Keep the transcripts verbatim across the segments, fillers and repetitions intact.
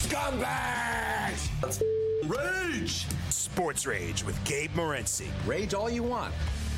Scumbags! Let's rage! Sports Rage with Gabe Morency. Rage all you want.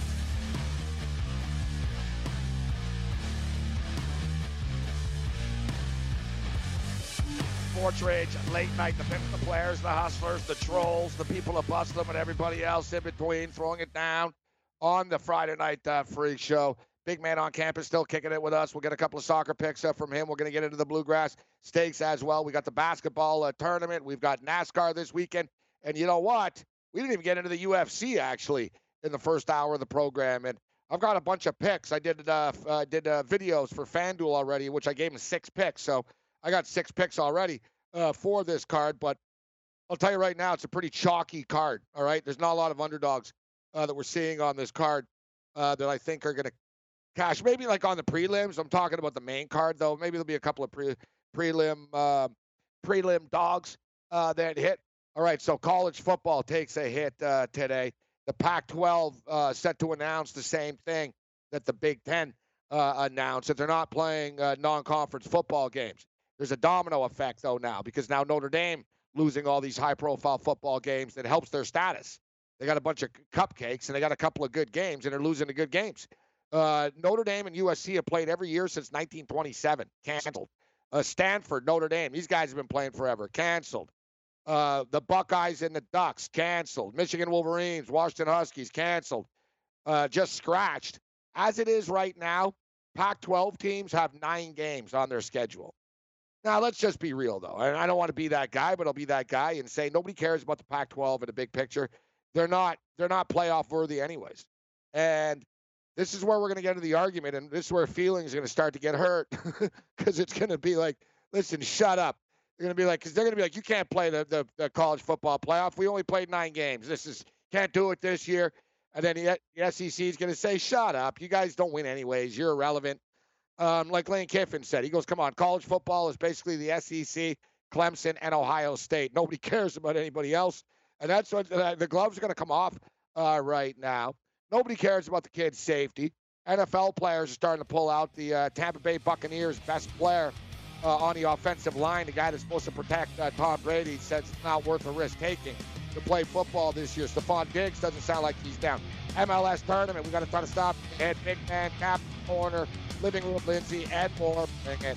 Sports Rage, late night, the pimps, the players, the hustlers, the trolls, the people that bust them, and everybody else in between, throwing it down on the Friday night uh, freak show. Big man on campus still kicking it with us. We'll get a couple of soccer picks up from him. We're going to get into the Bluegrass Stakes as well. We got the basketball uh, tournament. We've got NASCAR this weekend. And you know what? We didn't even get into the U F C, actually, in the first hour of the program. And I've got a bunch of picks. I did uh, uh, did uh, videos for FanDuel already, which I gave him six picks. So I got six picks already uh, for this card. But I'll tell you right now, it's a pretty chalky card, all right? There's not a lot of underdogs uh, that we're seeing on this card uh, that I think are going to cash. Maybe like on the prelims. I'm talking about the main card, though. Maybe there'll be a couple of pre- prelim uh, prelim dogs uh, that hit. All right, so college football takes a hit uh, today. The Pac twelve uh, set to announce the same thing that the Big Ten uh, announced, that they're not playing uh, non-conference football games. There's a domino effect, though, now, because now Notre Dame losing all these high-profile football games that helps their status. They got a bunch of cupcakes, and they got a couple of good games, and they're losing the good games. Uh, Notre Dame and U S C have played every year since nineteen twenty-seven. Canceled. Uh, Stanford, Notre Dame, these guys have been playing forever. Canceled. Uh, the Buckeyes and the Ducks, canceled. Michigan Wolverines, Washington Huskies, canceled. Uh, just scratched. As it is right now, Pac twelve teams have nine games on their schedule. Now, let's just be real, though. And I don't want to be that guy, but I'll be that guy and say nobody cares about the Pac twelve in the big picture. They're not, they're not playoff worthy anyways. And this is where we're going to get into the argument, and this is where feelings are going to start to get hurt because it's going to be like, listen, shut up. They're going to be like, because they're going to be like, you can't play the, the, the college football playoff. We only played nine games. This is, can't do it this year. And then the, the S E C is going to say, shut up. You guys don't win anyways. You're irrelevant. Um, like Lane Kiffin said, he goes, come on, college football is basically the S E C, Clemson, and Ohio State. Nobody cares about anybody else. And that's what uh, the gloves are going to come off uh, right now. Nobody cares about the kid's safety. N F L players are starting to pull out. The uh, Tampa Bay Buccaneers' best player uh, on the offensive line, the guy that's supposed to protect uh, Tom Brady, says it's not worth the risk taking to play football this year. Stephon Diggs doesn't sound like he's down. M L S tournament, we got to try to stop. Ed, big man, captain, corner, living room, Lindsay, Ed Moore. Bring it.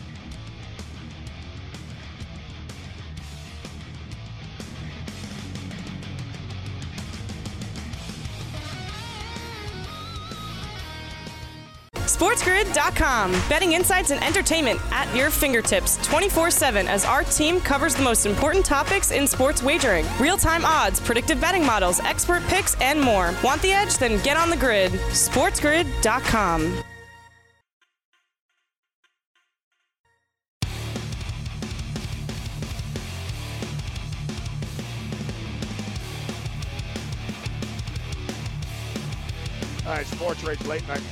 SportsGrid dot com. Betting insights and entertainment at your fingertips twenty-four seven as our team covers the most important topics in sports wagering. Real-time odds, predictive betting models, expert picks, and more. Want the edge? Then get on the grid. SportsGrid dot com. All right, Sports Rage late night.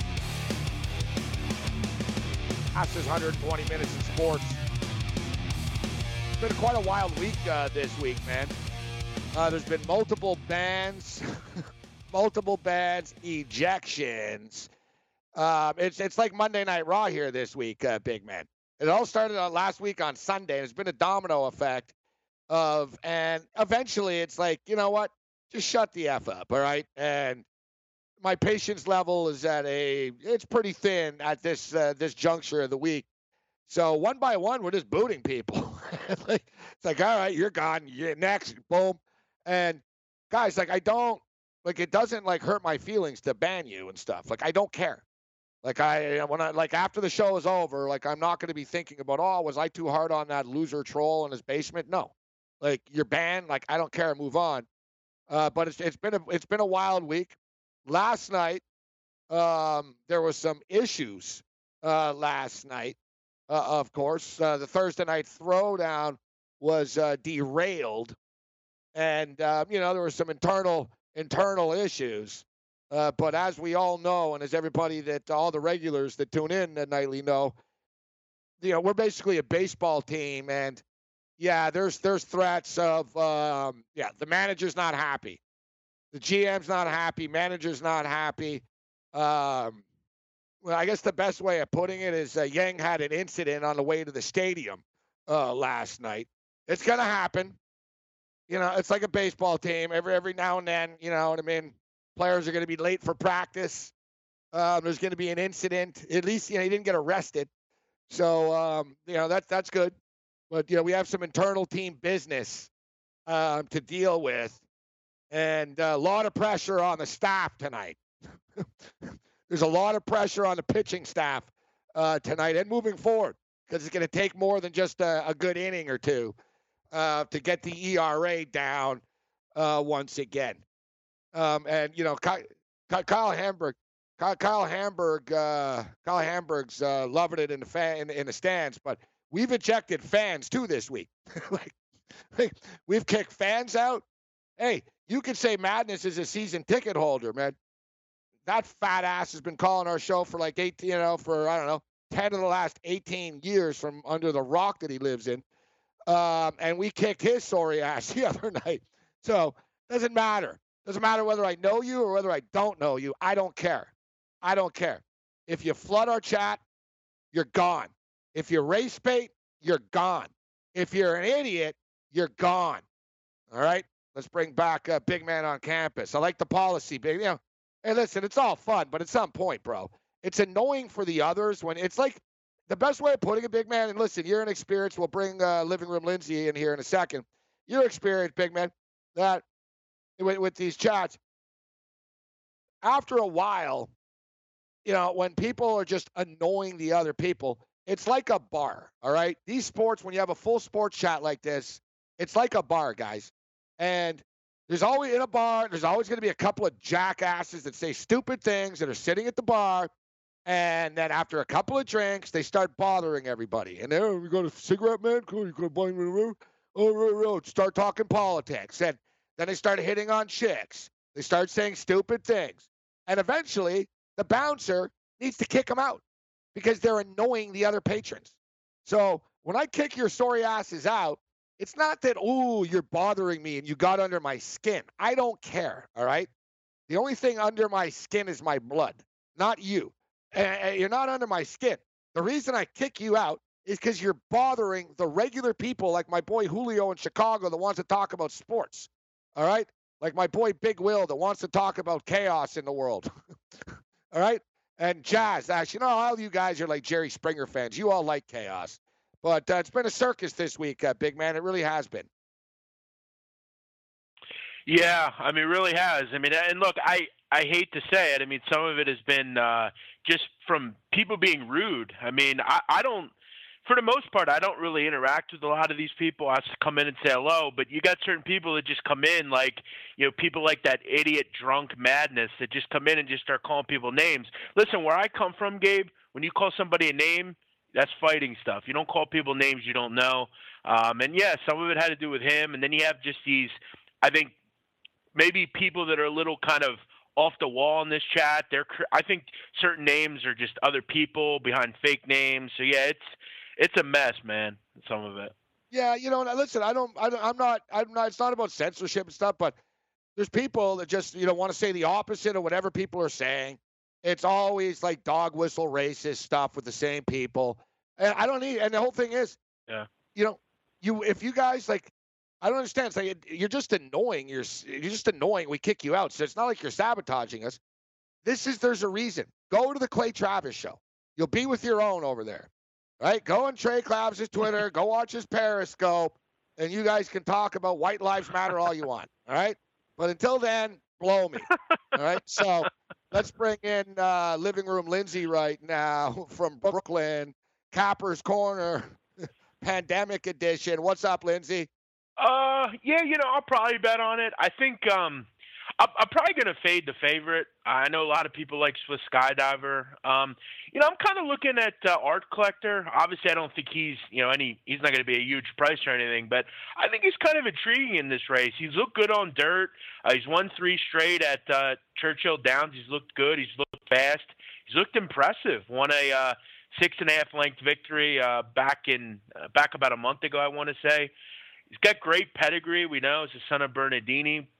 Fastest one hundred twenty minutes in sports. It's been quite a wild week uh, this week, man. Uh, there's been multiple bans, multiple bans, ejections. Um, it's it's like Monday Night Raw here this week, uh, big man. It all started on last week on Sunday. And it's been a domino effect of, and eventually it's like, you know what? Just shut the F up, all right? And my patience level is at a, it's pretty thin at this uh, this juncture of the week. So one by one, we're just booting people. like, it's like, all right, you're gone. You're next, boom. And guys, like, I don't, like, it doesn't like hurt my feelings to ban you and stuff. Like, I don't care. Like, I, when I, like, after the show is over, like, I'm not going to be thinking about, oh, was I too hard on that loser troll in his basement? No. Like, you're banned. Like, I don't care. Move on. Uh, but it's it's been a it's been a wild week. Last night, um, there was some issues uh, last night, uh, of course. Uh, the Thursday night throwdown was uh, derailed. And, uh, you know, there were some internal internal issues. Uh, but as we all know, and as everybody that, all the regulars that tune in nightly know, you know, we're basically a baseball team. And, yeah, there's there's threats of, um, yeah, the manager's not happy. The G M's not happy. Manager's not happy. Um, well, I guess the best way of putting it is uh, Yang had an incident on the way to the stadium uh, last night. It's going to happen. You know, it's like a baseball team. Every every now and then, you know what I mean? Players are going to be late for practice. Um, there's going to be an incident. At least, you know, he didn't get arrested. So, um, you know, that, that's good. But, you know, we have some internal team business uh, to deal with. And a lot of pressure on the staff tonight. There's a lot of pressure on the pitching staff uh, tonight and moving forward, because it's going to take more than just a, a good inning or two uh, to get the E R A down uh, once again. Um, and, you know, Kyle, Kyle Hamburg, Kyle, Kyle Hamburg, uh, Kyle Hamburg's uh, loving it in the fan in, in the stands, but we've ejected fans too this week. like, like, we've kicked fans out. Hey, you could say Madness is a season ticket holder, man. That fat ass has been calling our show for like eighteen, you know, for I don't know, ten of the last eighteen years from under the rock that he lives in. Um, and we kicked his sorry ass the other night. So doesn't matter. Doesn't matter whether I know you or whether I don't know you. I don't care. I don't care. If you flood our chat, you're gone. If you race bait, you're gone. If you're an idiot, you're gone. All right? Let's bring back a big man on campus. I like the policy, baby. You know, hey, listen, it's all fun, but at some point, bro, it's annoying for the others when it's like the best way of putting a big man, and listen, you're inexperienced. We'll bring uh, Living Room Lindsay in here in a second. You're experienced, big man, that with, with these chats, after a while, you know, when people are just annoying the other people, it's like a bar, all right? These sports, when you have a full sports chat like this, it's like a bar, guys. And there's always, in a bar, there's always going to be a couple of jackasses that say stupid things that are sitting at the bar. And then after a couple of drinks, they start bothering everybody. And there, we got a cigarette, man? Cool, you going to buy me a room? Oh, right, right. Start talking politics. And then they start hitting on chicks. They start saying stupid things. And eventually, the bouncer needs to kick them out because they're annoying the other patrons. So when I kick your sorry asses out, it's not that, ooh, you're bothering me and you got under my skin. I don't care, all right? The only thing under my skin is my blood, not you. And you're not under my skin. The reason I kick you out is because you're bothering the regular people like my boy Julio in Chicago that wants to talk about sports, all right? Like my boy Big Will that wants to talk about chaos in the world, all right? And Jazz, actually, you know, all you guys are like Jerry Springer fans. You all like chaos. But uh, it's been a circus this week, uh, big man. It really has been. Yeah, I mean, it really has. I mean, and look, I, I hate to say it. I mean, some of it has been uh, just from people being rude. I mean, I, I don't, for the most part, I don't really interact with a lot of these people. I just come in and say hello, but you got certain people that just come in like, you know, people like that idiot drunk Madness that just come in and just start calling people names. Listen, where I come from, Gabe, when you call somebody a name, that's fighting stuff. You don't call people names you don't know. Um, and, yeah, some of it had to do with him. And then you have just these, I think, maybe people that are a little kind of off the wall in this chat. They're, I think certain names are just other people behind fake names. So, yeah, it's it's a mess, man, some of it. Yeah, you know, listen, I don't, I don't, I'm not, I'm not, it's not about censorship and stuff, but there's people that just, you know, want to say the opposite of whatever people are saying. It's always like dog whistle racist stuff with the same people. And I don't need, and the whole thing is, yeah, you know, you, if you guys like, I don't understand. It's like, you're just annoying. You're, you're just annoying. We kick you out. So it's not like you're sabotaging us. This is, there's a reason. Go to the Clay Travis show. You'll be with your own over there, right? Go on Trey Clavis' Twitter, go watch his Periscope, and you guys can talk about White Lives Matter all you want. All right. But until then, blow me. All right. So let's bring in uh, Living Room Lindsay right now from Brooklyn, Capper's Corner, Pandemic Edition. What's up, Lindsay? Uh, yeah, you know, I'll probably bet on it. I think um, I'm, I'm probably going to fade the favorite. I know a lot of people like Swiss Skydiver. Um, you know, I'm kind of looking at uh, Art Collector. Obviously, I don't think he's, you know, any. He's not going to be a huge price or anything, but I think he's kind of intriguing in this race. He's looked good on dirt. Uh, he's won three straight at uh, Churchill Downs. He's looked good. He's looked fast. He's looked impressive. Won a uh, six and a half length victory uh, back in uh, back about a month ago, I want to say. He's got great pedigree. We know he's the son of Bernardini.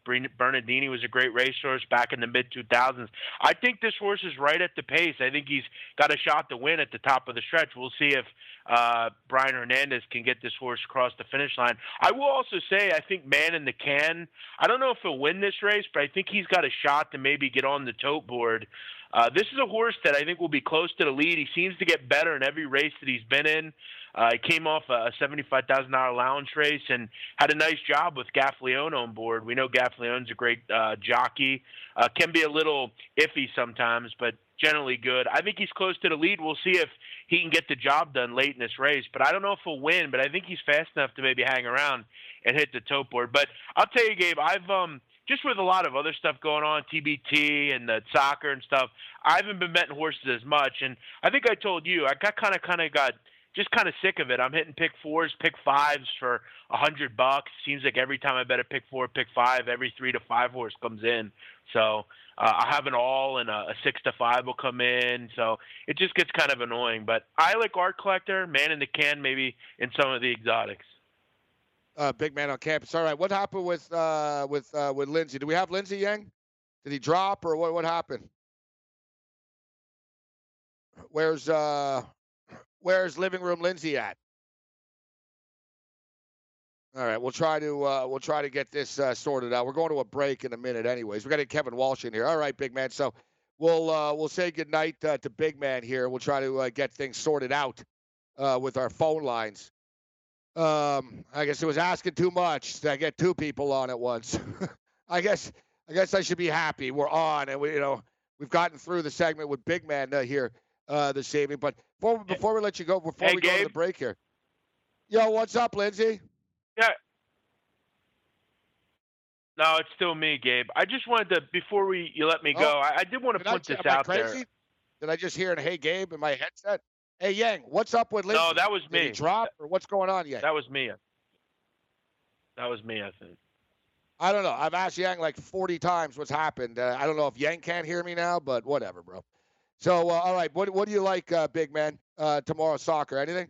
Bernardini was a great racehorse back in the mid two thousands. I think this horse is right at the pace. I think he's got a shot to win at the top of the stretch. We'll see if uh, Brian Hernandez can get this horse across the finish line. I will also say I think Man in the Can, I don't know if he'll win this race, but I think he's got a shot to maybe get on the tote board. Uh, this is a horse that I think will be close to the lead. He seems to get better in every race that he's been in. Uh, he came off a seventy-five thousand dollars allowance race and had a nice job with Gaffalione on board. We know Gaffalione's a great uh, jockey. Uh, can be a little iffy sometimes, but generally good. I think he's close to the lead. We'll see if he can get the job done late in this race. But I don't know if he'll win, but I think he's fast enough to maybe hang around and hit the tote board. But I'll tell you, Gabe, I've um, – just with a lot of other stuff going on, T B T and the soccer and stuff, I haven't been betting horses as much. And I think I told you, I got kind of kind of got just kind of sick of it. I'm hitting pick fours, pick fives for a hundred bucks. Seems like every time I bet a pick four, pick five, every three to five horse comes in. So uh, I have an all, and a, a six to five will come in. So it just gets kind of annoying. But I like Art Collector, Man in the Can, maybe in some of the exotics. Uh, big man on campus. All right, what happened with uh, with uh, with Lindsey? Do we have Lindsey Yang? Did he drop, or what? What happened? Where's uh, where's living room Lindsey at? All right, we'll try to uh, we'll try to get this uh, sorted out. We're going to a break in a minute, anyways. We got to get Kevin Walsh in here. All right, big man. So we'll uh, we'll say goodnight uh, to big man here. We'll try to uh, get things sorted out uh, with our phone lines. Um, I guess it was asking too much to get two people on at once. I guess I guess I should be happy. We're on, and we you know we've gotten through the segment with Big Man uh, here uh, this evening. But before before we let you go, before hey, we Gabe. go to the break here, yo, what's up, Lindsey? Yeah. No, it's still me, Gabe. I just wanted to before we you let me go. Oh, I, I did want to put I, this am out I crazy? there. Did I just hear an "Hey Gabe" in my headset? Hey Yang, what's up with Lindsey? No, that was me. Did he drop or what's going on yet? That was me. That was me, I think. I don't know. I've asked Yang like forty times what's happened. Uh, I don't know if Yang can't hear me now, but whatever, bro. So, uh, all right, what what do you like, uh, big man, uh, tomorrow soccer? Anything?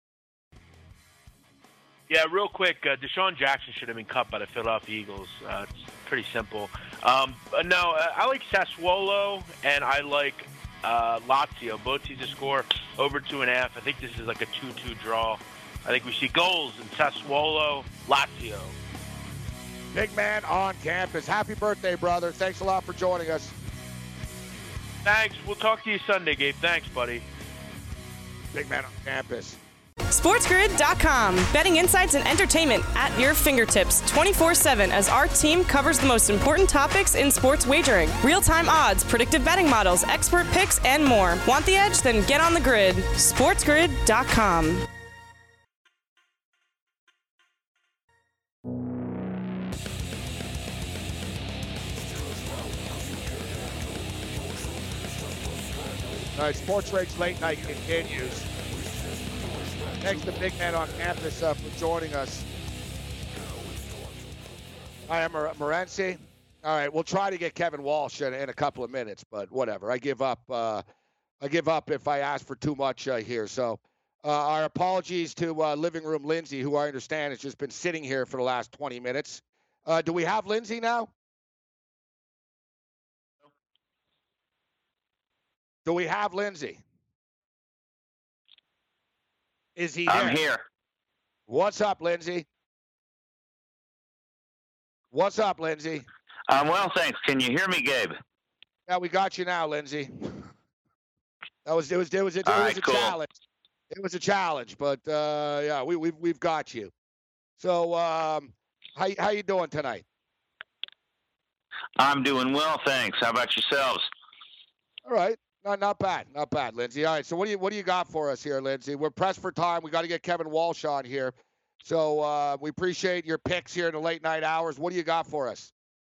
Yeah, real quick, uh, Deshaun Jackson should have been cut by the Philadelphia Eagles. Uh, it's pretty simple. Um, no, uh, I like Sassuolo, and I like uh, Lazio. Both teams to score over two and a half. I think this is like a two two draw. I think we see goals in Sassuolo, Lazio. Big man on campus. Happy birthday, brother. Thanks a lot for joining us. Thanks. We'll talk to you Sunday, Gabe. Thanks, buddy. Big man on campus. SportsGrid dot com. Betting insights and entertainment at your fingertips twenty-four seven as our team covers the most important topics in sports wagering. Real-time odds, predictive betting models, expert picks, and more. Want the edge? Then get on the grid. SportsGrid dot com. All right, Sports Rage Late Night continues. Thanks to Big Man on campus uh, for joining us. I am Morency. All right, we'll try to get Kevin Walsh in, in a couple of minutes, but whatever. I give up. Uh, I give up if I ask for too much uh, here. So, uh, our apologies to uh, Living Room Lindsey, who I understand has just been sitting here for the last twenty minutes. Uh, do we have Lindsey now? Do we have Lindsey? Is he there? I'm here. What's up, Lindsey? What's up, Lindsey? Um, well, thanks. Can you hear me, Gabe? Yeah, we got you now, Lindsey. That was it was it was it, it was right, a cool. challenge. It was a challenge, but uh, yeah, we we've we've got you. So, um, how how you doing tonight? I'm doing well, thanks. How about yourselves? All right. Not not bad, not bad, Lindsey. All right, so what do you what do you got for us here, Lindsey? We're pressed for time. We got to get Kevin Walsh on here, so uh, we appreciate your picks here in the late night hours. What do you got for us?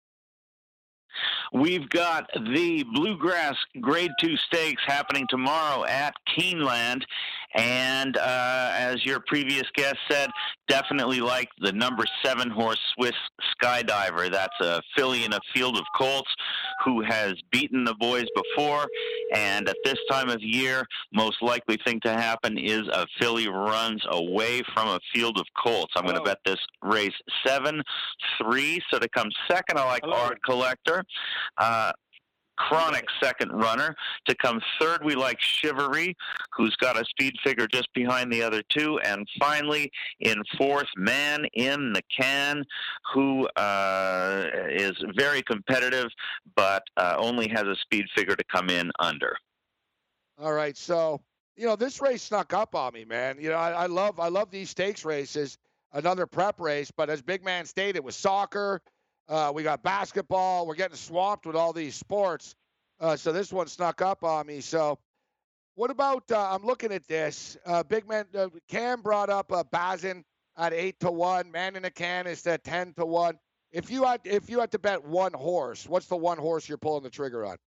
We've got the Bluegrass Grade Two Stakes happening tomorrow at Keeneland, and uh, as your previous guest said, definitely like the number seven horse Swiss Skydiver. That's a filly in a field of colts. who has beaten the boys before. And at this time of year, most likely thing to happen is a filly runs away from a field of colts. I'm going to Oh. bet this race seven three. So to come second, I like Hello. Art Collector. Uh, Chronic second runner. To come third, we like Chivalry, who's got a speed figure just behind the other two. And finally, in fourth, Man in the Can, who uh, is very competitive, but uh, only has a speed figure to come in under. All right, so you know this race snuck up on me, man. You know I, I love I love these stakes races. Another prep race, but as Big Man stated, with soccer, uh, we got basketball. We're getting swamped with all these sports. Uh, so this one snuck up on me. So what about? Uh, I'm looking at this. Uh, Big Man uh, Cam brought up uh, Bazin at eight to one. Man in a Can is at ten to one. If you had if you had to bet one horse, what's the one horse you're pulling the trigger on?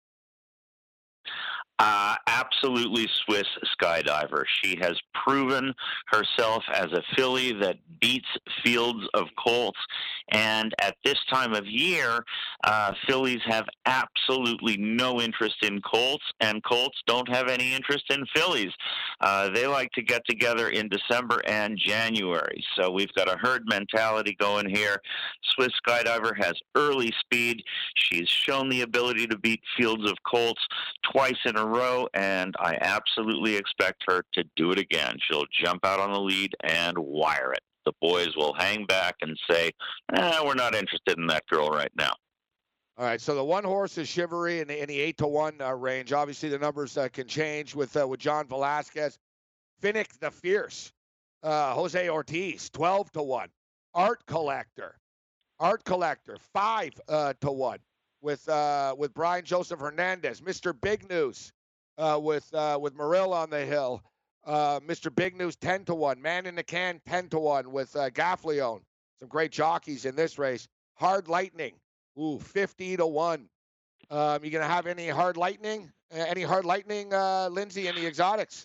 Uh, absolutely Swiss Skydiver. She has proven herself as a filly that beats fields of colts. And at this time of year, uh, fillies have absolutely no interest in colts, and colts don't have any interest in fillies. Uh, they like to get together in December and January. So we've got a herd mentality going here. Swiss Skydiver has early speed. She's shown the ability to beat fields of colts twice in a row, and I absolutely expect her to do it again. She'll jump out on the lead and wire it. The boys will hang back and say, eh, we're not interested in that girl right now. All right, so the one horse is Chivalry in the, in the eight to one uh, range. Obviously, the numbers uh, can change with uh, with John Velasquez. Finnick the Fierce, uh, Jose Ortiz, twelve to one. Art Collector, Art Collector, five uh, to one with uh, with Brian Joseph Hernandez. Mister Big News uh, with uh, with Morrill on the hill. Uh, Mister Big News, ten to one. Man in the Can, ten to one with uh, Gaffleone. Some great jockeys in this race. Hard Lightning, ooh, fifty to one. Um, you going to have any Hard Lightning? Uh, any Hard Lightning, uh, Lindsay, in the exotics?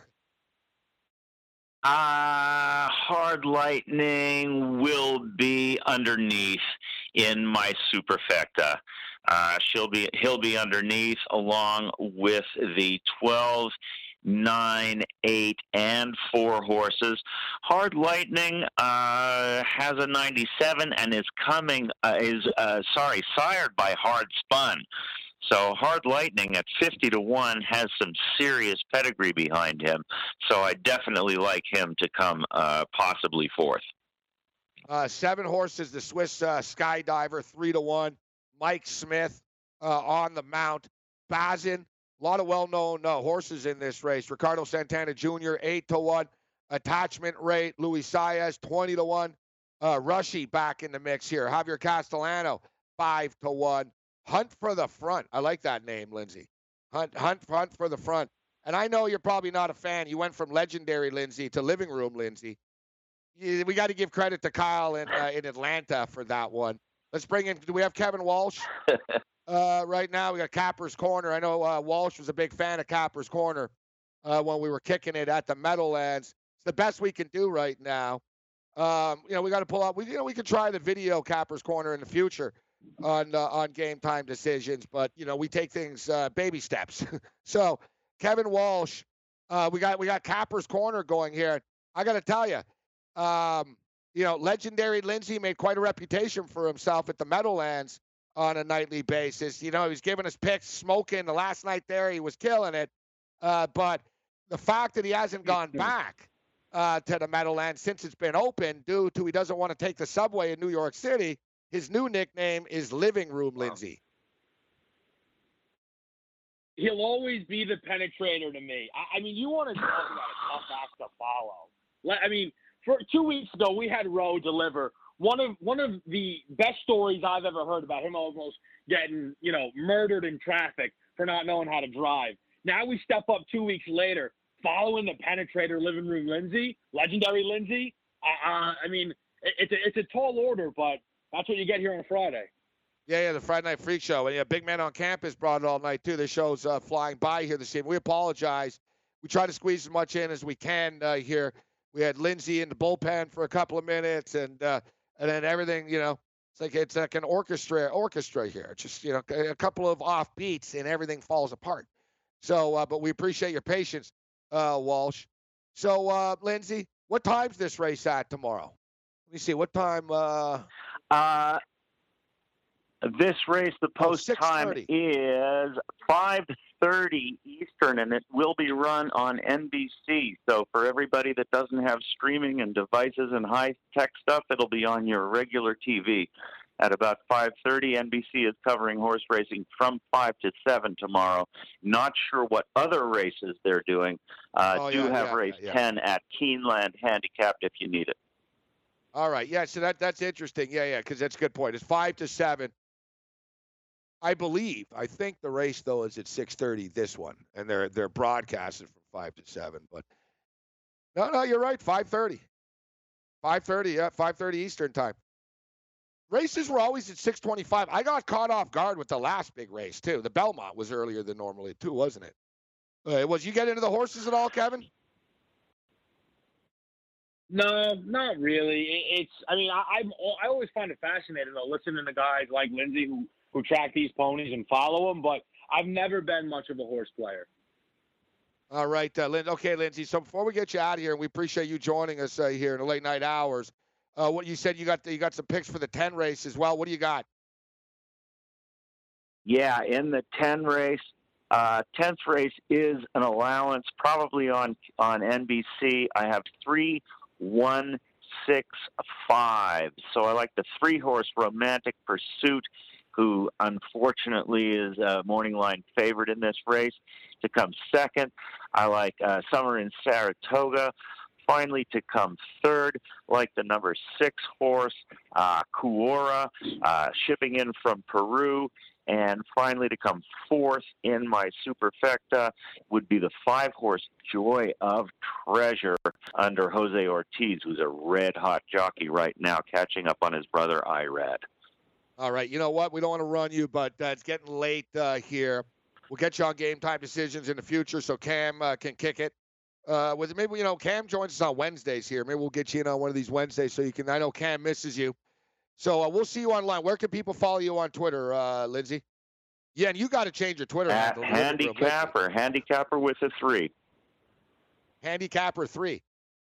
Uh, Hard Lightning will be underneath in my superfecta. Uh, she'll be, he'll be underneath along with the twelve, nine, eight, and four horses. Hard Lightning uh, has a ninety-seven and is coming, uh, is, uh, sorry, sired by Hard Spun. So Hard Lightning at fifty to one has some serious pedigree behind him. So I definitely like him to come uh, possibly fourth. Uh, seven horses, the Swiss uh, Skydiver, three to one. Mike Smith uh, on the mount. Bazin, a lot of well-known uh, horses in this race. Ricardo Santana Junior, eight to one. Attachment Rate, Luis Saez, twenty to one. Uh, Rushy back in the mix here. Javier Castellano, five to one. Hunt for the Front. I like that name, Lindsay. Hunt, Hunt, Hunt for the Front. And I know you're probably not a fan. You went from Legendary Lindsay to Living Room Lindsay. You, we got to give credit to Kyle in, uh, in Atlanta for that one. Let's bring in, do we have Kevin Walsh uh, right now? We got Capper's Corner. I know uh, Walsh was a big fan of Capper's Corner uh, when we were kicking it at the Meadowlands. It's the best we can do right now. Um, you know, we got to pull out, we, you know, we could try the video Capper's Corner in the future on uh, on game time decisions, but you know we take things uh, baby steps. So Kevin Walsh, uh, we got we got Capper's Corner going here. I got to tell you, um, you know, Legendary Lindsay made quite a reputation for himself at the Meadowlands on a nightly basis. You know, he was giving us picks, smoking. The last night there, he was killing it. Uh, but the fact that he hasn't gone back uh, to the Meadowlands since it's been open, due to he doesn't want to take the subway in New York City. His new nickname is Living Room Lindsay. He'll always be the penetrator to me. I, I mean, you want to talk about a tough act to follow. Let, I mean, for two weeks ago, we had Rowe deliver one of one of the best stories I've ever heard about him almost getting, you know, murdered in traffic for not knowing how to drive. Now we step up two weeks later, following the penetrator Living Room Lindsay, Legendary Lindsay. Uh, uh, I mean, it, it's a, it's a tall order, but that's what you get here on Friday. Yeah, yeah, the Friday Night Freak Show. And yeah, Big Man on Campus brought it all night, too. The show's uh, flying by here this evening. We apologize. We try to squeeze as much in as we can uh, here. We had Lindsay in the bullpen for a couple of minutes, and uh, and then everything, you know, It's like it's like an orchestra orchestra here. It's just, you know, a couple of off beats and everything falls apart. So, uh, but we appreciate your patience, uh, Walsh. So, uh, Lindsay, what time's this race at tomorrow? Let me see. What time? Uh, uh, this race, the post oh, time is five thirty Eastern, and it will be run on N B C. So for everybody that doesn't have streaming and devices and high-tech stuff, it'll be on your regular T V. At about five thirty, N B C is covering horse racing from five to seven tomorrow. Not sure what other races they're doing. Uh, oh, do yeah, have yeah, race yeah, yeah. ten at Keeneland Handicapped if you need it. All right. Yeah, so that that's interesting. Yeah, yeah, because that's a good point. It's five to seven. I believe. I think the race, though, is at six thirty, this one. And they're they're broadcasted from five to seven. But, no, no, you're right, five thirty. five thirty, yeah, five thirty Eastern time. Races were always at six twenty-five. I got caught off guard with the last big race, too. The Belmont was earlier than normally, too, wasn't it? Uh, was you get into the horses at all, Kevin? No, not really. It's, I mean, I, I'm, I always find it fascinating, though, listening to guys like Lindsay who, who track these ponies and follow them, but I've never been much of a horse player. All right, uh, Lin- okay, Lindsay. So before we get you out of here, and we appreciate you joining us uh, here in the late night hours, uh, what you said you got, you got some picks for the ten race as well. What do you got? Yeah, in the ten race, uh, tenth race is an allowance, probably on on N B C. I have three, one, six, five. So I like the three horse Romantic Pursuit, who unfortunately is a morning line favorite in this race, to come second. I like uh, Summer in Saratoga. Finally, to come third, like the number six horse, uh, Kuora, uh, shipping in from Peru. And finally, to come fourth in my superfecta would be the five-horse Joy of Treasure under Jose Ortiz, who's a red-hot jockey right now, catching up on his brother, Irad. All right, you know what? We don't want to run you, but uh, it's getting late uh, here. We'll get you on Game Time Decisions in the future so Cam uh, can kick it. Uh, with maybe, you know, Cam joins us on Wednesdays here. Maybe we'll get you in on one of these Wednesdays so you can – I know Cam misses you. So uh, we'll see you online. Where can people follow you on Twitter, uh, Lindsay? Yeah, and you got to change your Twitter At handle. Handicapper, Handicapper with a three. Handicapper three.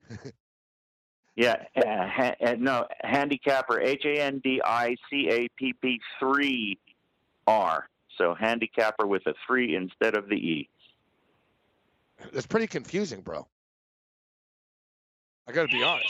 Yeah, uh, ha- uh, no, Handicapper, H A N D I C A P P three R. So Handicapper with a three instead of the E. That's pretty confusing, bro. I got to be honest.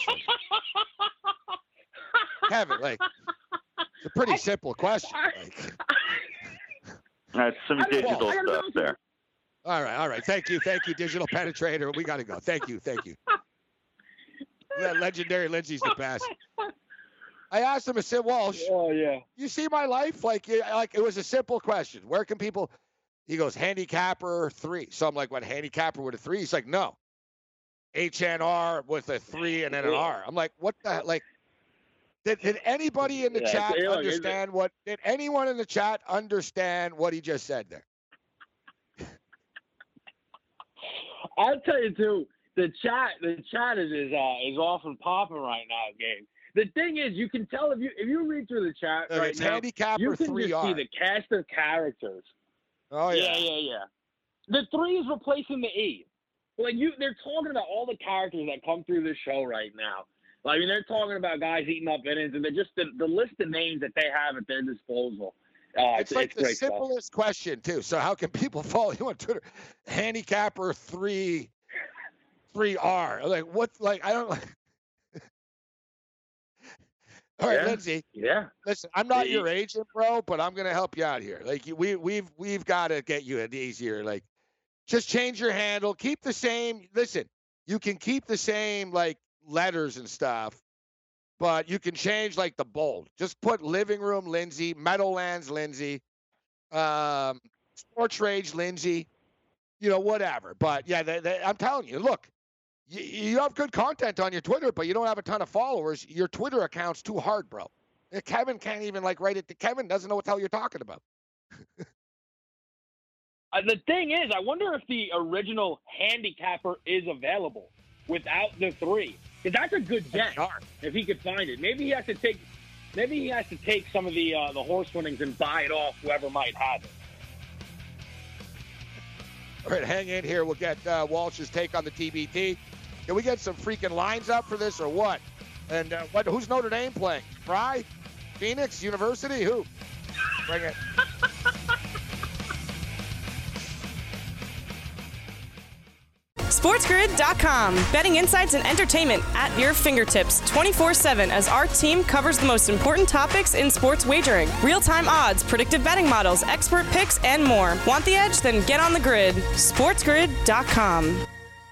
Kevin, like, it's a pretty simple question. Like, That's some digital stuff there. All right, all right. Thank you, thank you, Digital Penetrator. We got to go. Thank you, thank you. That legendary Lindsay's the best. I asked him, I said, Walsh, oh, yeah. You see my life? Like, like it was a simple question. Where can people? He goes, Handicapper three. So I'm like, what, Handicapper with a three? He's like, no. H N R with a three and then an R. I'm like, what the, like, Did, did anybody in the yeah, chat look, understand what? Did anyone in the chat understand what he just said there? I'll tell you too. The chat, the chat is is, uh, is off and popping right now, Gabe. The thing is, you can tell if you if you read through the chat Look, right it's now, Handicapper you can three just R. see the cast of characters. Oh yeah, yeah, yeah, yeah. The three is replacing the E. Like you, they're talking about all the characters that come through this show right now. I mean, they're talking about guys eating up innings, and they're just the, the list of names that they have at their disposal. Uh, it's, it's like it's the great simplest stuff. question too. So how can people follow you on Twitter? Handicapper three, three R. Like what? Like I don't. Like... All right, yeah. Lindsay. Yeah. Listen, I'm not See? your agent, bro, but I'm gonna help you out here. Like we we've we've got to get you an easier. Like, just change your handle. Keep the same. Listen, you can keep the same like letters and stuff, but you can change like the bold. Just put Living Room Lindsay, Meadowlands Lindsay, um, Sports Rage Lindsay, you know, whatever. But yeah, they, they, I'm telling you, look, you, you have good content on your Twitter, but you don't have a ton of followers. Your Twitter account's too hard, bro. Kevin can't even like write it. To, Kevin doesn't know what the hell you're talking about. uh, the thing is, I wonder if the original Handicapper is available without the three. Because that's a good guess if he could find it. Maybe he has to take maybe he has to take some of the uh, the horse winnings and buy it off whoever might have it. All right, hang in here. We'll get uh, Walsh's take on the T B T. Can we get some freaking lines up for this or what? And uh, what? Who's Notre Dame playing? Fry? Phoenix University? Who? Bring it. SportsGrid dot com. Betting insights and entertainment at your fingertips twenty-four seven as our team covers the most important topics in sports wagering. Real-time odds, predictive betting models, expert picks, and more. Want the edge? Then get on the grid. SportsGrid dot com.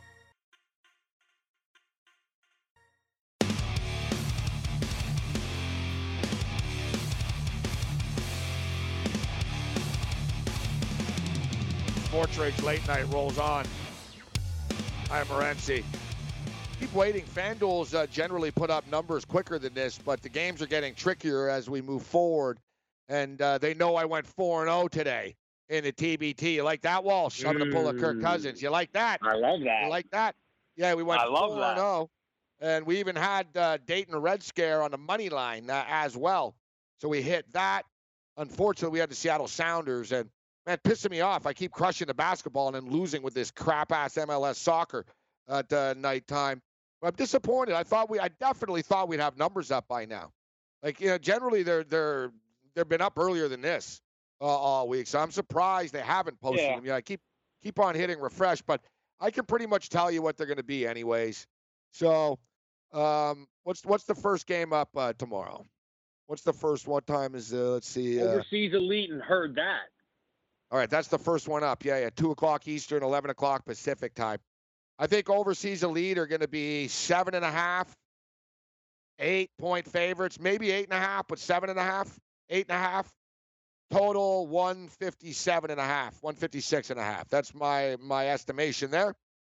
Sports Rage Late Night rolls on. I'm Morency. Keep waiting. FanDuel's uh, generally put up numbers quicker than this, but the games are getting trickier as we move forward. And uh, they know I went four and oh today in the T B T. You like that, Walsh? I'm going to pull a Kirk Cousins. You like that? I love that. You like that? Yeah, we went I love four and oh. And we even had uh, Dayton Red Scare on the money line uh, as well. So we hit that. Unfortunately, we had the Seattle Sounders, and man, pissing me off. I keep crushing the basketball and then losing with this crap-ass M L S soccer at uh, nighttime. But I'm disappointed. I thought we, I definitely thought we'd have numbers up by now. Like, you know, generally they're they're they've been up earlier than this uh, all week. So I'm surprised they haven't posted Yeah. them. Yeah, I keep keep on hitting refresh, but I can pretty much tell you what they're going to be, anyways. So, um, what's what's the first game up uh, tomorrow? What's the first? What time is? Uh, let's see. Uh, Overseas Elite and heard that. All right, that's the first one up. Yeah, yeah, two o'clock Eastern, eleven o'clock Pacific time. I think Overseas Elite are going to be seven and a half, eight point favorites, maybe eight and a half, but seven and a half, eight and a half. Total one fifty-seven and a half, one fifty-six and a half. That's my my estimation there.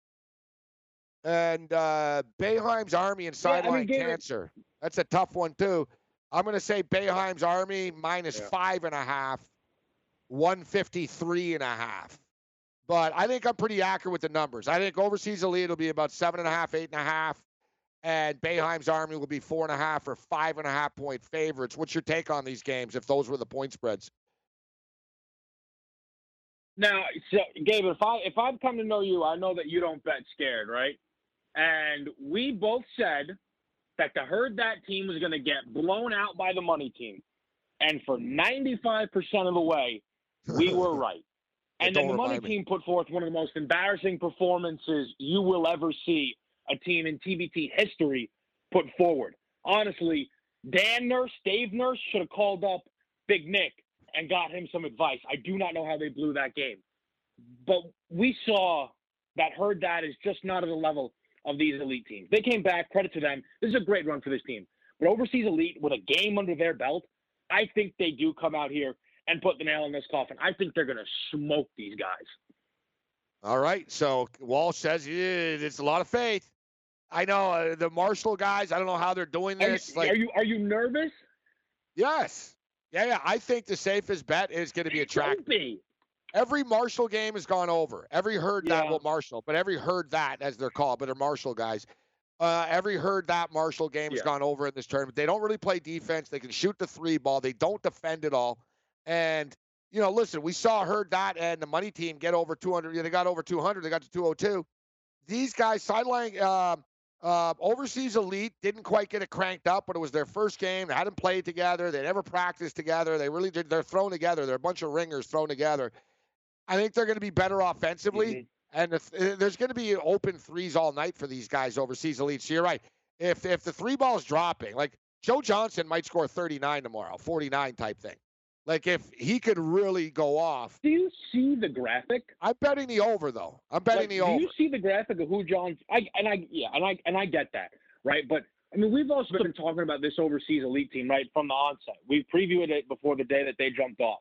And uh, Boeheim's Army and Sideline I mean, Gabe, Cancer. That's a tough one too. I'm going to say Boeheim's Army minus Yeah. five and a half. one fifty-three and a half. But I think I'm pretty accurate with the numbers. I think Overseas Elite will be about seven and a half, eight and a half, and Boeheim's Army will be four and a half or five and a half point favorites. What's your take on these games if those were the point spreads? Now, so, Gabe, if I if I've come to know you, I know that you don't bet scared, right? And we both said that the herd that team was going to get blown out by the money team, and for ninety-five percent of the way, we were right. And then the money team put forth one of the most embarrassing performances you will ever see a team in T B T history put forward. Honestly, Dan Nurse, Dave Nurse should have called up Big Nick and got him some advice. I do not know how they blew that game. But we saw that herd that is just not at the level of these elite teams. They came back, credit to them. This is a great run for this team. But Overseas Elite, with a game under their belt, I think they do come out here and put the nail in this coffin. I think they're going to smoke these guys. All right. So Walsh says yeah, it's a lot of faith. I know uh, the Marshall guys, I don't know how they're doing Are this. you, like, are you are you nervous? Yes. Yeah, yeah. I think the safest bet is going to be a track. Don't be. Every Marshall game has gone over. Every herd that, Yeah. well, Marshall, but every herd that, as they're called, but they're Marshall guys. Uh, every herd that Marshall game has Yeah. gone over in this tournament. They don't really play defense. They can shoot the three ball. They don't defend at all. And, you know, listen, we saw herd that and the money team get over two hundred. Yeah, they got over two hundred. They got to two oh two. These guys, sideline, uh, uh, Overseas Elite didn't quite get it cranked up, but it was their first game. They hadn't played together. They never practiced together. They really did. They're thrown together. They're a bunch of ringers thrown together. I think they're going to be better offensively. Mhm. And if, uh, there's going to be open threes all night for these guys, Overseas Elite. So you're right. If if the three ball's dropping, like Joe Johnson might score thirty-nine tomorrow, forty-nine type thing. Like if he could really go off. Do you see the graphic? I'm betting the over though. I'm betting Like, the do over. you see the graphic of who John? I and I yeah, and I and I get that, right? But I mean, we've also been talking about this Overseas Elite team right from the onset. We previewed it before the day that they jumped off,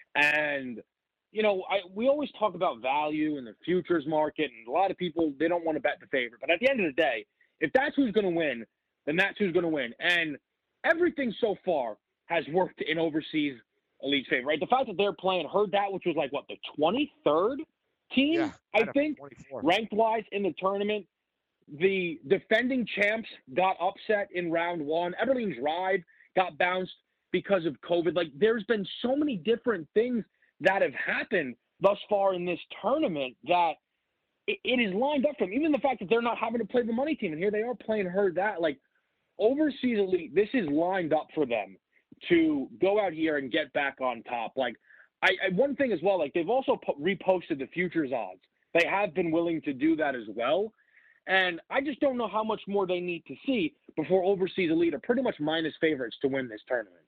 and you know, I we always talk about value in the futures market, and a lot of people they don't want to bet the favorite. But at the end of the day, if that's who's going to win, then that's who's going to win. And everything so far has worked in Overseas Elite's favor, right? The fact that they're playing herd that, which was like what the twenty-third team, Yeah, I kind of think, twenty-four. ranked wise in the tournament. the defending champs got upset in round one. Everling's ride got bounced because of COVID. Like, there's been so many different things that have happened thus far in this tournament that it, it is lined up for them. Even the fact that they're not having to play the money team, and here they are playing her that. Like, Overseas Elite, this is lined up for them to go out here and get back on top. Like, I, I one thing as well, like, they've also po- reposted the futures odds. They have been willing to do that as well. And I just don't know how much more they need to see before Overseas Elite are pretty much minus favorites to win this tournament.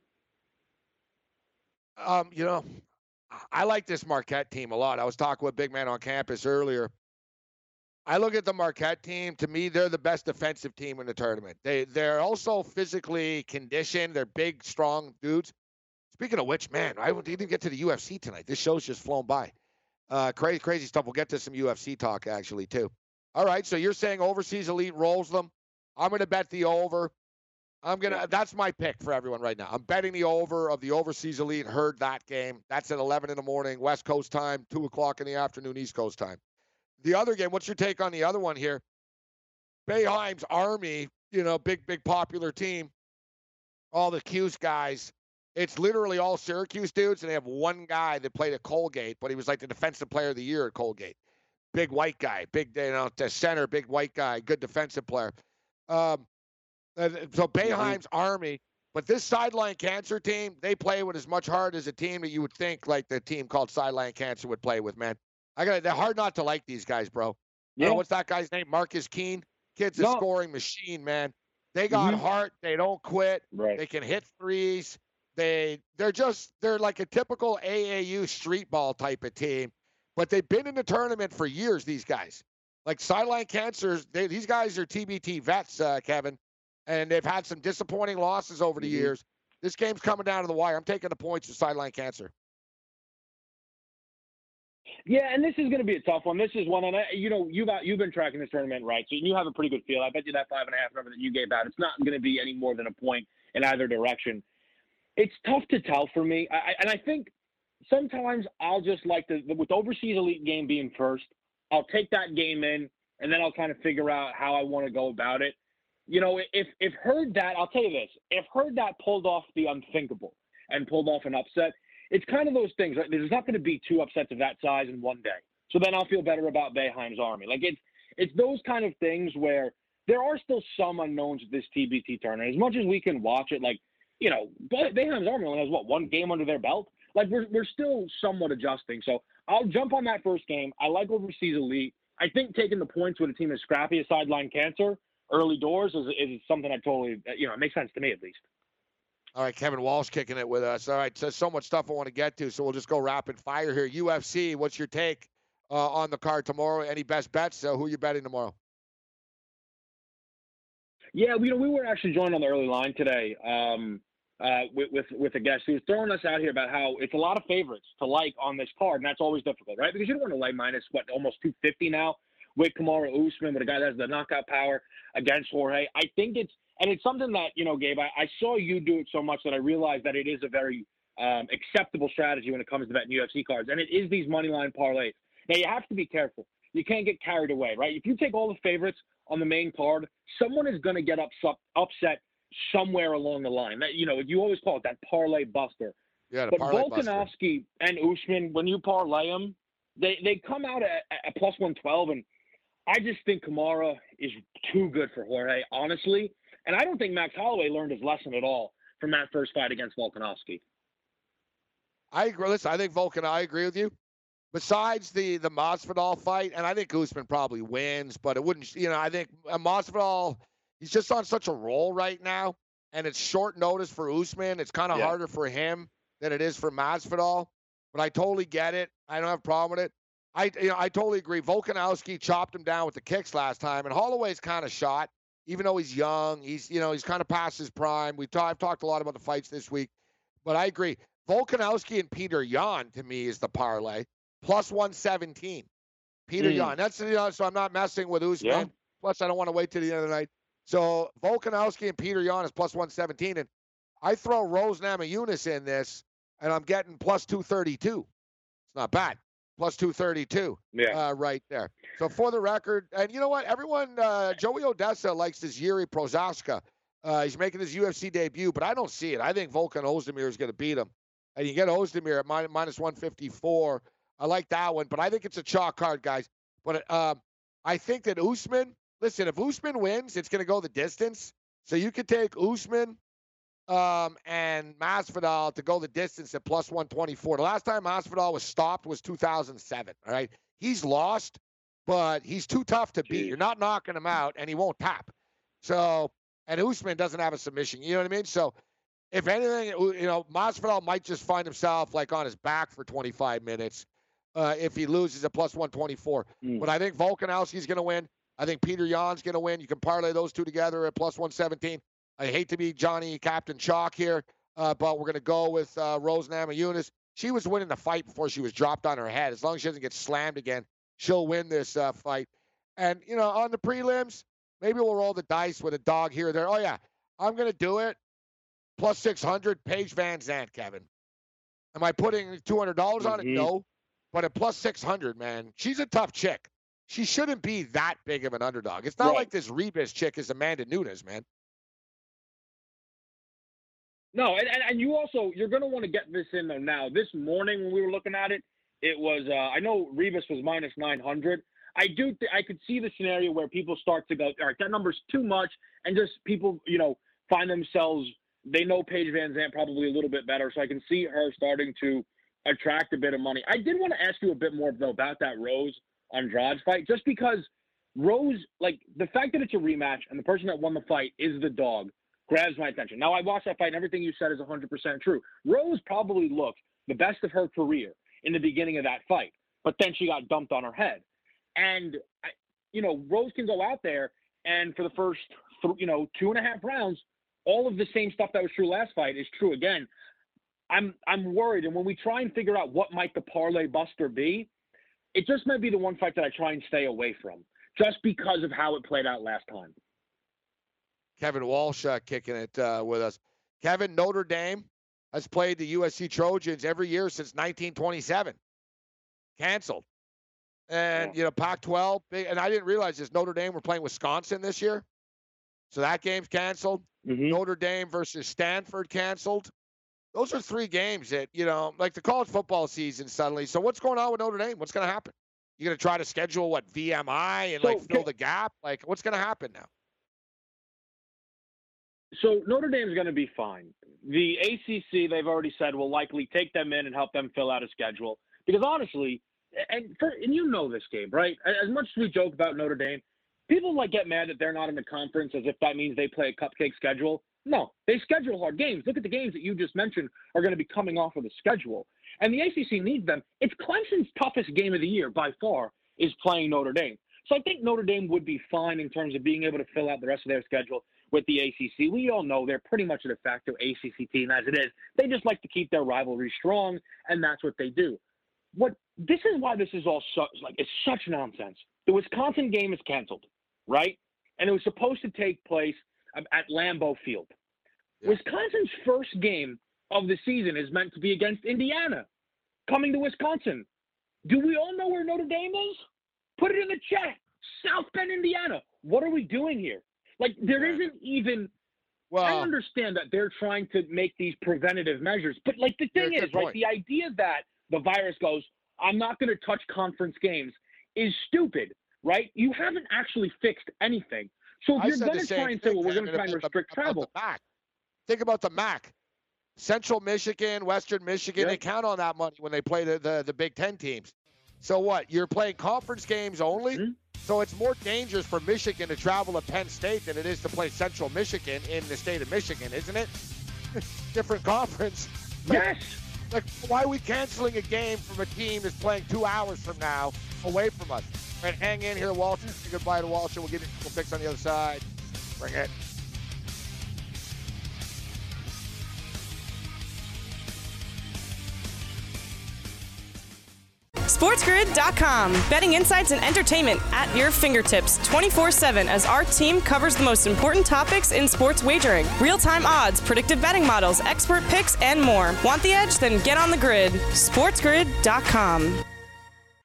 Um, you know, I like this Marquette team a lot. I was talking with Big Man on campus earlier. I look at the Marquette team. To me, they're the best defensive team in the tournament. They, they're also physically conditioned. They're big, strong dudes. Speaking of which, man, I didn't even get to the U F C tonight. This show's just flown by. Uh, crazy, crazy stuff. We'll get to some U F C talk, actually, too. All right, so you're saying Overseas Elite rolls them. I'm going to bet the over. I'm going to – that's my pick for everyone right now. I'm betting the over of the Overseas Elite. Heard that game. That's at eleven in the morning, West Coast time, two o'clock in the afternoon, East Coast time. The other game, what's your take on the other one here? Boeheim's Army, you know, big, big popular team. All the Cuse guys. It's literally all Syracuse dudes, and they have one guy that played at Colgate, but he was like the defensive player of the year at Colgate. Big white guy, big, you know, the center, big white guy, good defensive player. Um, so Boeheim's Army, but this Sideline Cancer team, they play with as much heart as a team that you would think like the team called Sideline Cancer would play with, man. I got they're hard not to like these guys, bro. Yeah. Uh, what's that guy's name? Marcus Keene. Kid's a no. scoring machine, man. They got mm-hmm. heart. They don't quit. Right. They can hit threes. They they're just they're like a typical A A U street ball type of team. But they've been in the tournament for years, these guys. Like Sideline Cancers, they, these guys are T B T vets, uh, Kevin, and they've had some disappointing losses over the mm-hmm. years. This game's coming down to the wire. I'm taking the points to Sideline Cancer. Yeah, and this is going to be a tough one. This is one, and I, you know, you've you've been tracking this tournament, right? So you have a pretty good feel. I bet you that five and a half number that you gave out, it's not going to be any more than a point in either direction. It's tough to tell for me, I, and I think sometimes I'll just like the with the Overseas Elite game being first, I'll take that game in, and then I'll kind of figure out how I want to go about it. You know, if if Herd that, I'll tell you this, if Herd that pulled off the unthinkable and pulled off an upset, it's kind of those things. Right? There's not going to be two upsets of that size in one day. So then I'll feel better about Boeheim's Army. Like it's it's those kind of things where there are still some unknowns with this T B T tournament. As much as we can watch it, like, you know, Boeheim's Army only has, what, one game under their belt? Like, we're we're still somewhat adjusting. So I'll jump on that first game. I like Overseas Elite. I think taking the points with a team as scrappy as Sideline Cancer early doors is, is something I totally, you know, it makes sense to me at least. All right, Kevin Walsh kicking it with us. All right, so, so much stuff I want to get to, so we'll just go rapid fire here. U F C, what's your take uh, on the card tomorrow? Any best bets? So who are you betting tomorrow? Yeah, we, you know, we were actually joined on the early line today um, uh, with, with with a guest who was throwing us out here about how it's a lot of favorites to like on this card, and that's always difficult, right? Because you don't want to lay minus, what, almost two fifty now with Kamaru Usman, with a guy that has the knockout power against Jorge. I think it's, and it's something that, you know, Gabe, I, I saw you do it so much that I realized that it is a very um, acceptable strategy when it comes to betting U F C cards, and it is these money line parlays. Now, you have to be careful. You can't get carried away, right? If you take all the favorites on the main card, someone is going to get upset, upset somewhere along the line. That, you know, you always call it that parlay buster. Yeah, the but parlay Volkanovski and Usman, when you parlay them, they, they come out at, at plus one twelve, and I just think Kamara is too good for Jorge, honestly. And I don't think Max Holloway learned his lesson at all from that first fight against Volkanovski. I agree. Listen, I think Volkan, I agree with you. Besides the the Masvidal fight, and I think Usman probably wins, but it wouldn't, you know, I think Masvidal, he's just on such a roll right now, and it's short notice for Usman. It's kind of yeah. harder for him than it is for Masvidal, but I totally get it. I don't have a problem with it. I, you know, I totally agree. Volkanovski chopped him down with the kicks last time, and Holloway's kind of shot, even though he's young. He's, you know, he's kind of past his prime. We've talked, I've talked a lot about the fights this week, but I agree. Volkanovski and Peter Yan, to me, is the parlay. Plus one seventeen. Peter mm. Yan. That's, you know, so I'm not messing with Usman. Yeah. Plus, I don't want to wait till the end of the night. So Volkanovski and Peter Yan is plus one seventeen. And I throw Rose Namajunas in this, and I'm getting plus two thirty-two. It's not bad. plus two thirty-two. Yeah. Uh, right there. So for the record, and you know what? Everyone, uh, Joey Odessa likes this Yuri Prochaska. Uh, he's making his U F C debut, but I don't see it. I think Volkan Ozdemir is going to beat him. And you get Ozdemir at min- minus one fifty-four. I like that one, but I think it's a chalk card, guys. But um, I think that Usman, listen, if Usman wins, it's going to go the distance. So you could take Usman um, and Masvidal to go the distance at plus one twenty-four. The last time Masvidal was stopped was two thousand seven, all right? He's lost, but he's too tough to beat. You're not knocking him out, and he won't tap. So, and Usman doesn't have a submission. You know what I mean? So, if anything, you know, Masvidal might just find himself, like, on his back for twenty-five minutes uh, if he loses at plus one twenty-four. Mm. But I think Volkanovski's going to win. I think Peter Yan's going to win. You can parlay those two together at plus one seventeen. I hate to be Johnny Captain Chalk here, uh, but we're going to go with uh, Rose Namajunas. She was winning the fight before she was dropped on her head. As long as she doesn't get slammed again, she'll win this uh, fight. And, you know, on the prelims, maybe we'll roll the dice with a dog here or there. Oh, yeah, I'm going to do it. Plus six hundred, Paige Van Zandt, Kevin. Am I putting two hundred dollars on mm-hmm. it? No. But at plus six hundred, man, she's a tough chick. She shouldn't be that big of an underdog. It's not right. like this Rebus chick is Amanda Nunes, man. No, and, and, and you also, you're going to want to get this in, though, now. This morning when we were looking at it, it was, uh, I know Rebus was minus nine hundred. I do, th- I could see the scenario where people start to go, all right, that number's too much, and just people, you know, find themselves, they know Paige Van Zandt probably a little bit better, so I can see her starting to attract a bit of money. I did want to ask you a bit more, though, about that Rose Andrade fight, just because Rose, like, the fact that it's a rematch and the person that won the fight is the dog grabs my attention. Now, I watched that fight, and everything you said is one hundred percent true. Rose probably looked the best of her career in the beginning of that fight, but then she got dumped on her head. And, I, you know, Rose can go out there, and for the first, th- you know, two and a half rounds, all of the same stuff that was true last fight is true again. I'm I'm worried, and when we try and figure out what might the parlay buster be, it just might be the one fight that I try and stay away from, just because of how it played out last time. Kevin Walsh uh, kicking it uh, with us. Kevin, Notre Dame has played the U S C Trojans every year since nineteen twenty-seven. Canceled. And, yeah. you know, Pac twelve, and I didn't realize this, Notre Dame were playing Wisconsin this year. So that game's canceled. Mm-hmm. Notre Dame versus Stanford canceled. Those are three games that, you know, like the college football season suddenly. So what's going on with Notre Dame? What's going to happen? You're going to try to schedule, what, V M I and, so, like, fill the gap? Like, what's going to happen now? So Notre Dame's going to be fine. The A C C, they've already said, will likely take them in and help them fill out a schedule. Because honestly, and for, and you know this, Gabe, right? As much as we joke about Notre Dame, people like get mad that they're not in the conference as if that means they play a cupcake schedule. No, they schedule hard games. Look at the games that you just mentioned are going to be coming off of the schedule. And the A C C needs them. It's Clemson's toughest game of the year by far is playing Notre Dame. So I think Notre Dame would be fine in terms of being able to fill out the rest of their schedule with the A C C. We all know they're pretty much a de facto A C C team as it is. They just like to keep their rivalry strong, and that's what they do. What this is why this is all so, like it's such nonsense. The Wisconsin game is canceled, right? And it was supposed to take place at Lambeau Field. Yeah. Wisconsin's first game of the season is meant to be against Indiana, coming to Wisconsin. Do we all know where Notre Dame is? Put it in the chat. South Bend, Indiana. What are we doing here? Like, there isn't even – well, I understand that they're trying to make these preventative measures. But, like, the thing is, right, the idea that the virus goes, I'm not going to touch conference games is stupid, right? You haven't actually fixed anything. So if I you're going to try and say, well, we're going to try and restrict the, travel. The M A C. Think about the M A C. Central Michigan, Western Michigan, yep. they count on that money when they play the, the, the Big Ten teams. So what? You're playing conference games only? Mm-hmm. So it's more dangerous for Michigan to travel to Penn State than it is to play Central Michigan in the state of Michigan, isn't it? Different conference. Like, yes. Like, why are we canceling a game from a team that's playing two hours from now away from us? Right, hang in here, Walter. Say goodbye to Walter. We'll give you a couple picks on the other side. Bring it. SportsGrid dot com. Betting insights and entertainment at your fingertips twenty-four seven as our team covers the most important topics in sports wagering. Real-time odds, predictive betting models, expert picks, and more. Want the edge? Then get on the grid. SportsGrid dot com.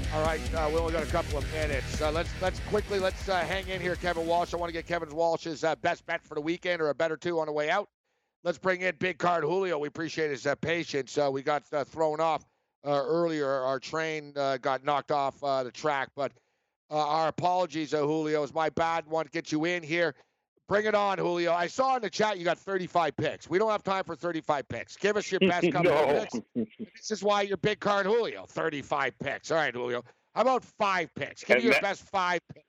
All right, uh, we only got a couple of minutes. Uh, let's let's quickly let's uh, hang in here, Kevin Walsh. I want to get Kevin Walsh's uh, best bet for the weekend, or a bet or two on the way out. Let's bring in Big Card Julio. We appreciate his uh, patience. Uh, we got uh, thrown off uh, earlier. Our train uh, got knocked off uh, the track, but uh, our apologies, uh, Julio. It's my bad. Want to get you in here. Bring it on, Julio. I saw in the chat you got thirty-five picks. We don't have time for thirty-five picks. Give us your best couple no. of picks. This is why you're Big Card Julio. thirty-five picks. All right, Julio. How about five picks? Give And me your that- best five picks.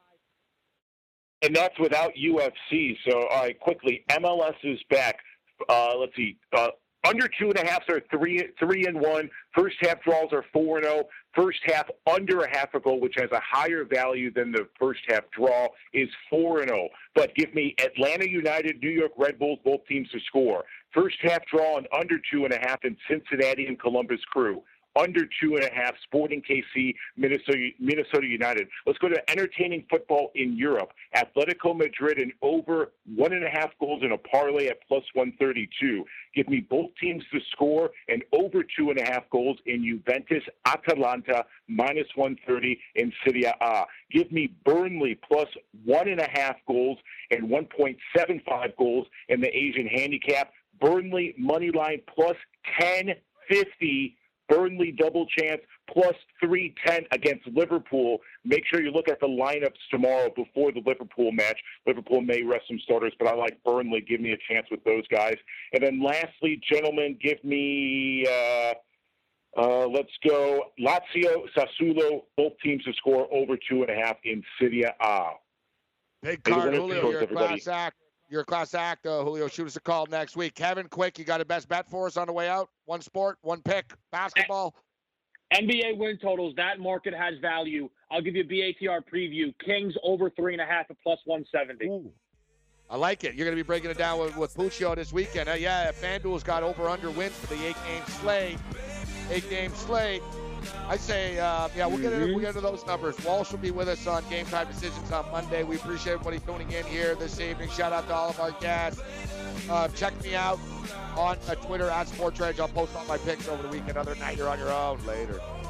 And that's without U F C. So, all right, quickly, M L S is back. Uh, let's see. Uh, under two and a half are three, three and one. First half draws are four and zero. First half under a half a goal, which has a higher value than the first half draw, is four and zero. But give me Atlanta United, New York Red Bulls, both teams to score. First half draw and under two and a half in Cincinnati and Columbus Crew. Under two and a half, Sporting K C, Minnesota, Minnesota United. Let's go to entertaining football in Europe. Atletico Madrid and over one and a half goals in a parlay at plus one thirty-two. Give me both teams to score and over two and a half goals in Juventus, Atalanta, minus one thirty in Serie A. Give me Burnley plus one and a half goals and one point seven five goals in the Asian handicap. Burnley money line plus ten fifty. Burnley double chance plus three ten against Liverpool. Make sure you look at the lineups tomorrow before the Liverpool match. Liverpool may rest some starters, but I like Burnley. Give me a chance with those guys. And then lastly, gentlemen, give me, uh, uh, let's go, Lazio, Sassuolo, both teams to score over two and a half in Serie A. Big Hey, Card winners Julio, goes you're a everybody. class act. You're a class act, uh, Julio. Shoot us a call next week. Kevin, quick, you got a best bet for us on the way out? One sport, one pick, basketball. N B A win totals, that market has value. I'll give you a B A T R preview. Kings over three and a half at plus one seventy. Ooh. I like it. You're going to be breaking it down with, with Puccio this weekend. Uh, yeah, FanDuel's got over-under wins for the eight-game slate. Eight-game slate. I say, uh, yeah, we'll get, into, we'll get into those numbers. Walsh will be with us on Game Time Decisions on Monday. We appreciate everybody tuning in here this evening. Shout out to all of our guests. Uh, check me out on uh, Twitter at SportsRedge. I'll post all my picks over the weekend. Other than that, you're on your own. Later.